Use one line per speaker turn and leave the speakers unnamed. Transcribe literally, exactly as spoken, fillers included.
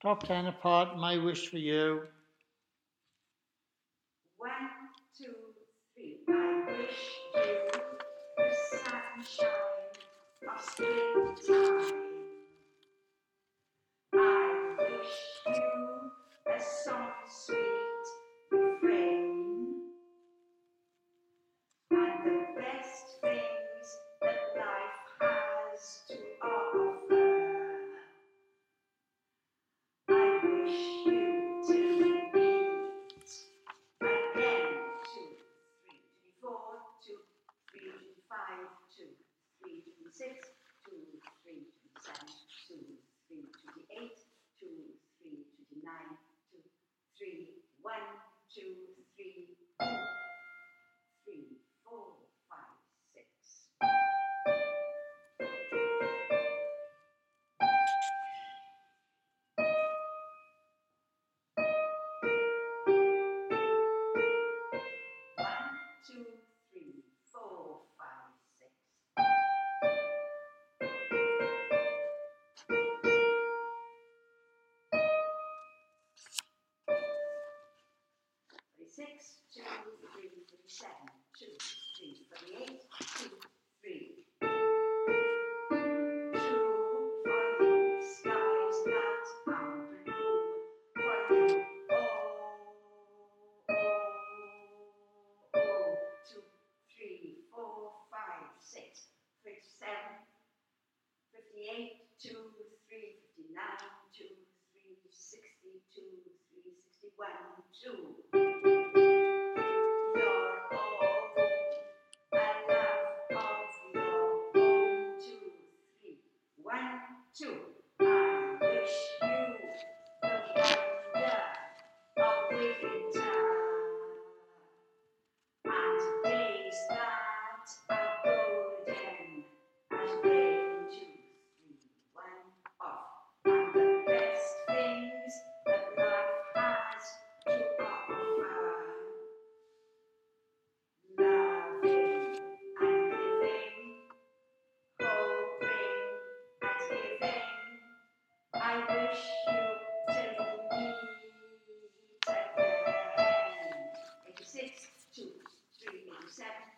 Top ten apart, my wish for you.
One, two, three. I wish you the sunshine of springtime. I wish you a soft, sweet refrain, and the best things that life has to offer. I wish you to meet again. Two, three, twenty-four, two, three, twenty-five, two, three, twenty-six, two, three, twenty-seven, two, three, twenty-eight, two, three, twenty-nine, two, three, one, two, three, three, four, five, six. One, two, three, four, five, six. Forty-six, two, three, forty-seven, two, three, forty-eight, two, three. True for you, skies that are blue for you. Oh, oh, oh. Two, three, four, five, six, fifty-seven, fifty-eight, two, three, fifty-nine, two, three, sixty, two, three, sixty-one, two. Your own, a love of your own, two, three, one, two. I wish you the wonder of winter and days that are golden as rain, two, three, one, off. And the best things that life has to offer. Loving and living, hoping and giving. I wish you till we meet again. Eighty-six, two, three, eighty-seven.